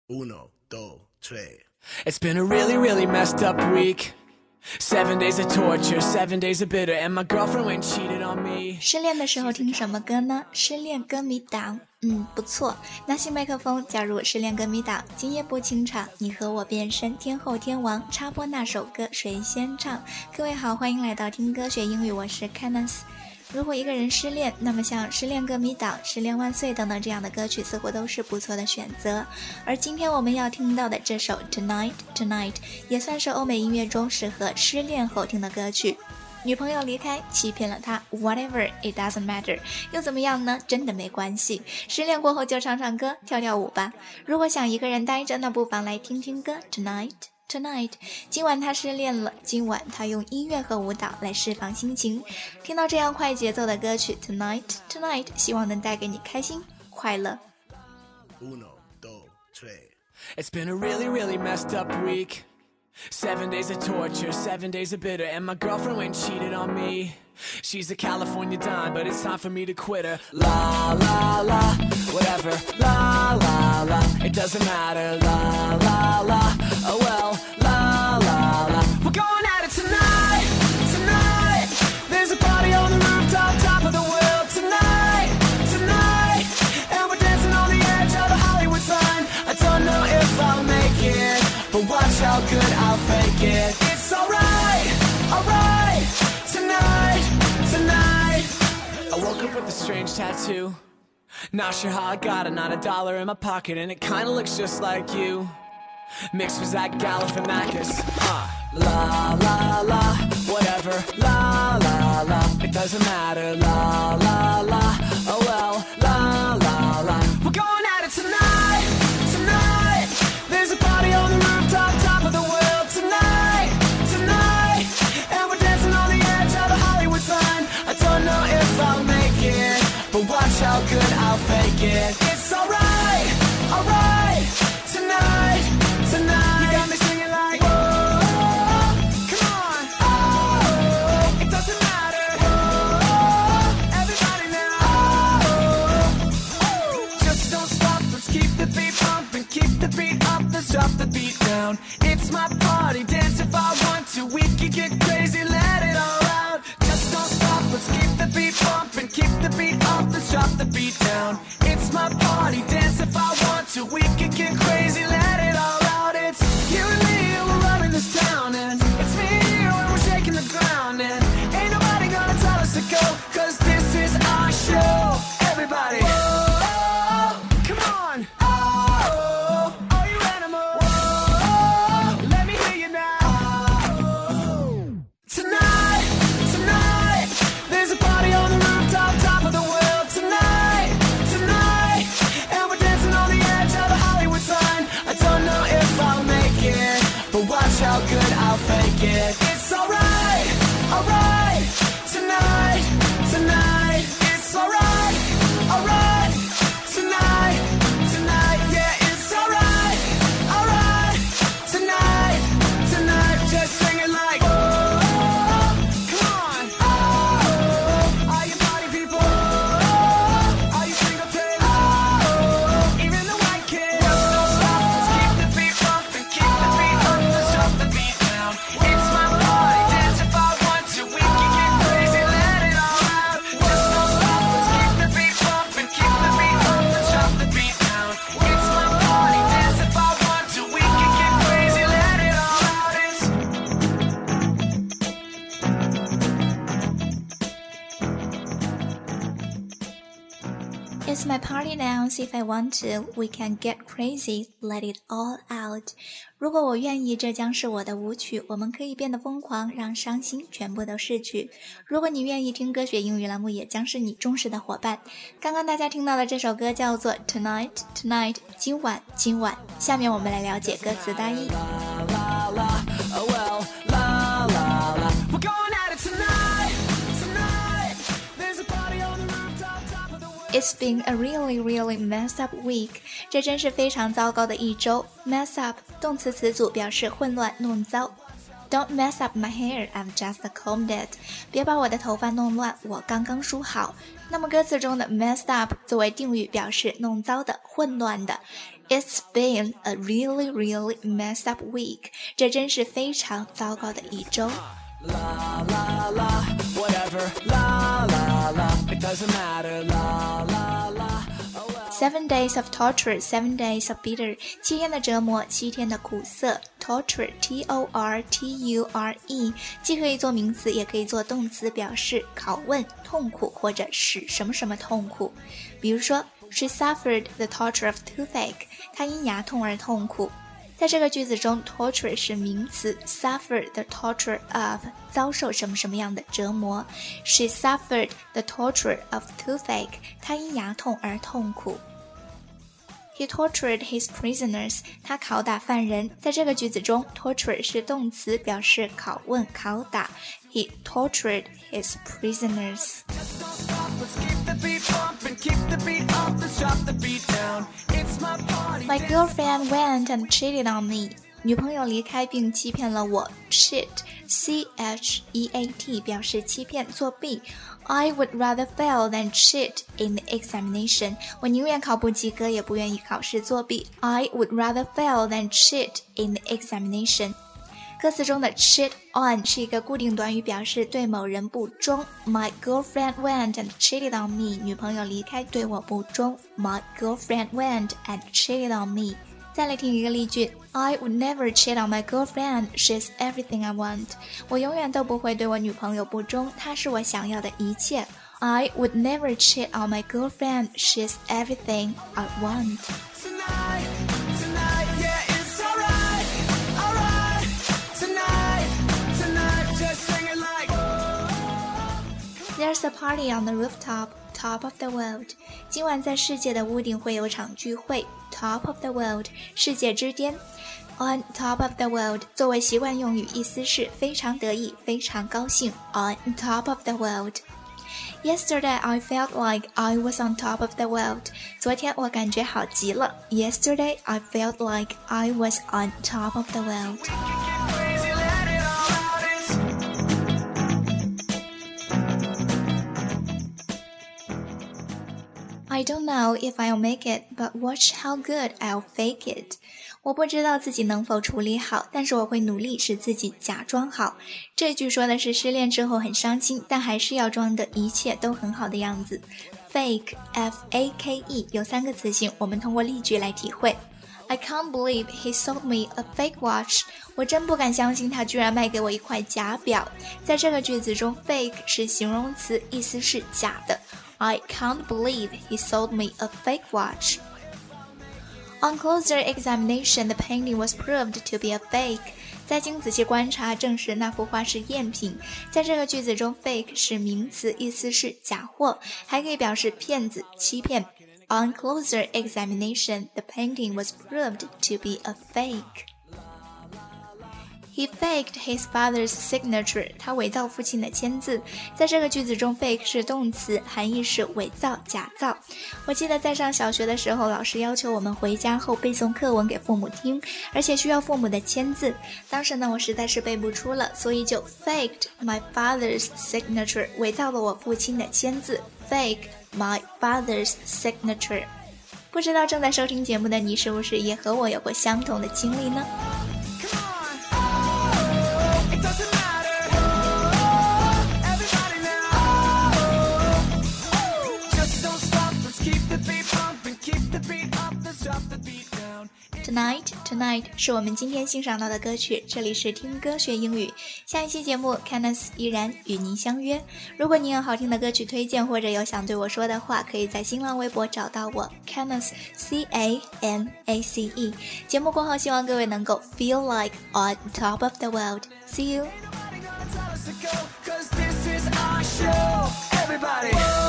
Uno, dos, tres. It's been a really messed up week. 7 days of torture, 7 days of bitter, and my girlfriend went and cheated on me. 失恋的时候听什么歌呢？失恋歌迷档，不错。拿起麦克风，加入失恋歌迷档，今夜不清场，你和我变身天后天王，插播那首歌谁先唱？各位好，欢迎来到听歌学英语，我是 Candice。如果一个人失恋，那么像失恋歌迷档、失恋万岁等等这样的歌曲似乎都是不错的选择。而今天我们要听到的这首 Tonight 也算是欧美音乐中适合失恋后听的歌曲。女朋友离开，欺骗了他 Whatever, it doesn't matter 又怎么样呢？真的没关系。失恋过后就唱唱歌，跳跳舞吧。如果想一个人待着，那不妨来听听歌 Tonight， 今晚他失恋了，今晚他用音乐和舞蹈来释放心情。听到这样快节奏的歌曲 Tonight 希望能带给你开心快乐。 Uno, dos, tres. It's been a really messed up week. 7 days of torture, 7 days of bitter, and my girlfriend went and cheated on me. She's a California dime, but it's time for me to quit her. La la la, whatever. La la la, it doesn't matter. La la la, oh well. La la la, we're going at it tonight. There's a party on the rooftop, top of the world tonight. And we're dancing on the edge of the Hollywood sign. I don't know if I'll make it, but watch how good I'll fake it. It's alright, tonight. I woke up with a strange tattoo. Not sure how I got it, not a dollar in my pocket, and it kinda looks just like you. Mixed with Zach Galifianakis. La la la, whatever. La la la, it doesn't matter. La la la, oh well. La la la, we're going at it tonight. There's a party on the rooftop, top of the world tonight. And we're dancing on the edge of the Hollywood sign. I don't know if I'll make it, but watch how good I'll fake it. It's alright, tonight. You got me singing like, whoa, come on, oh, it doesn't matter, whoa, everybody now, oh, just don't stop, let's keep the beat pumping, keep the beat up, let's drop the beat down. It's my party, dance if I want to, we can get crazy, let it all out. Just don't stop, let's keep the beat pumping, keep the beat up, let's drop the beat down. It's my party, dance if I want to, we can get crazy, let it all out. It's you and me, we're running this town, and it's me and you, and we're shaking the ground, and ain't nobody gonna tell us to go, cause this is our show. Everybody, whoa, come on, oh, are you animals? Whoa, let me hear you now. Tonight, there's a party on the rooftop, top of the world tonight. And we're dancing on the edge of the Hollywood sign. I don't know if I'll make it, but watch how good I'll fake it. It's alright, tonight. It's alright, tonight. Yeah, it's alright, tonight. Just sing it like, oh, come on, oh, are you party people? Oh, are you single kids? Oh, even the white kids. Just don't stop, let's keep the beat pumping, keep the beat up, let's drop the beat down. It's my party, dance if I want to, we can get crazy, let it all out. Just don't stop, let's keep the beat pumping, keep the beat up, let's drop the beat down. It's my party, dance if I want to, we can get crazy, let it all out. It's my party dance if I want to, we can get crazy, let it all out. 如果我愿意，这将是我的舞曲，我们可以变得疯狂，让伤心全部都逝去。如果你愿意，听歌学英语栏目也将是你忠实的伙伴。刚刚大家听到的这首歌叫做 Tonight， 今晚。下面我们来了解歌词大意。It's been a really messed up week. 这真是非常糟糕的一周。Mess up 动词词组表示混乱弄糟。Don't mess up my hair, I've just combed it. 别把我的头发弄乱，我刚刚梳好。那么歌词中的 messed up 作为定语表示弄糟的、混乱的。 It's been a really, really messed up week. 这真是非常糟糕的一周。 La la la, whatever. La la la, it doesn't matter. La la la. Oh well. 7 days of torture, 7 days of bitter. 7天的折磨，7天的苦涩。Torture, T-O-R-T-U-R-E， 既可以做名词，也可以做动词，表示拷问、痛苦或者使什么什么痛苦。比如说 She suffered the torture of toothache. 她因牙痛而痛苦。在这个句子中 torture 是名词 suffer the torture of 遭受什么什么样的折磨 She suffered the torture of toothache 她因牙痛而痛苦 He tortured his prisoners 他拷打犯人在这个句子中 torture 是动詞表示拷問拷打 He tortured his prisoners Just don't stop, let's keep the beat pumping, keep the beat up, let's drop the beat down. It's my party. My girlfriend went and cheated on me 女朋友离开并欺骗了我 Cheat, C-H-E-A-T 表示欺骗作弊 I would rather fail than cheat in the examination 我宁愿考不及格也不愿意考试作弊 I would rather fail than cheat in the examination 歌词中的 cheat on 是一个固定短语表示对某人不忠 My girlfriend went and cheated on me 女朋友离开对我不忠 My girlfriend went and cheated on me 再来听一个例句 I would never cheat on my girlfriend She's everything I want 我永远都不会对我女朋友不忠她是我想要的一切 I would never cheat on my girlfriend She's everything I want Tonight, tonight, yeah, it's alright, alright. Tonight, tonight, just sing it like. There's a party on the rooftop, top of the world. 今晚在世界的屋顶会有场聚会 Top of the world, 世界之巅 On top of the world 作为习惯用语意思是非常得意非常高兴 On top of the world Yesterday I felt like I was on top of the world 昨天我感觉好极了 Yesterday I felt like I was on top of the world Get crazy, let it all out. I don't know if I'll make it, but watch how good I'll fake it. 我不知道自己能否处理好，但是我会努力使自己假装好。这句说的是失恋之后很伤心，但还是要装的一切都很好的样子。Fake, F-A-K-E 有3个词性，我们通过例句来体会。I can't believe he sold me a fake watch. 我真不敢相信他居然卖给我一块假表。在这个句子中 fake 是形容词，意思是假的。I can't believe he sold me a fake watch. On closer examination, the painting was proved to be a fake. 在经仔细观察，证实那幅画是赝品。在这个句子中 fake 是名词，意思是假货，还可以表示骗子、欺骗。On closer examination, the painting was proved to be a fake. He faked his father's signature. 他伪造父亲的签字。在这个句子中 fake 是动词，含义是伪造、假造。我记得在上小学的时候，老师要求我们回家后背诵课文给父母听，而且需要父母的签字。当时呢，我实在是背不出了，所以就 faked my father's signature. 伪造了我父亲的签字 Fake my father's signature. 不知道正在收听节目的你是不是也和我有过相同的经历呢？ Doesn't matter. Everybody now. Just don't stop. Let's keep the beat pumping. Keep the beat up. Let's drop the beat down. Tonight 是我们今天欣赏到的歌曲，这里是听歌学英语。下一期节目 Candice 依然与您相约。如果您有好听的歌曲推荐，或者有想对我说的话，可以在新浪微博找到我 Candice C-A-N-A-C-E。节目过后，希望各位能够 feel like on top of the world. See you. Everybody gonna tell us to go, 'cause this is our show. Everybody.